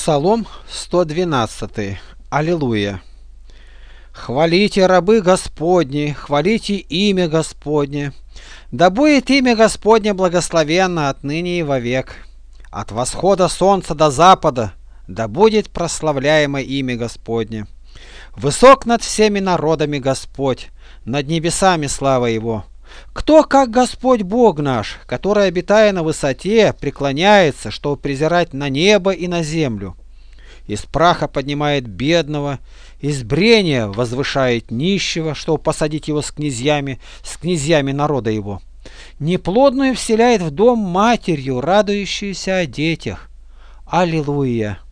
Псалом 112. Аллилуйя. Хвалите рабы Господни, хвалите имя Господне. Да будет имя Господне благословенно отныне и вовек. От восхода солнца до запада да будет прославляемо имя Господне. Высок над всеми народами Господь, над небесами слава Его. Кто, как Господь Бог наш, который, обитая на высоте, преклоняется, чтобы презирать на небо и на землю? Из праха поднимает бедного, из брения возвышает нищего, чтобы посадить его с князьями народа его. Неплодную вселяет в дом матерью, радующуюся о детях. Аллилуйя!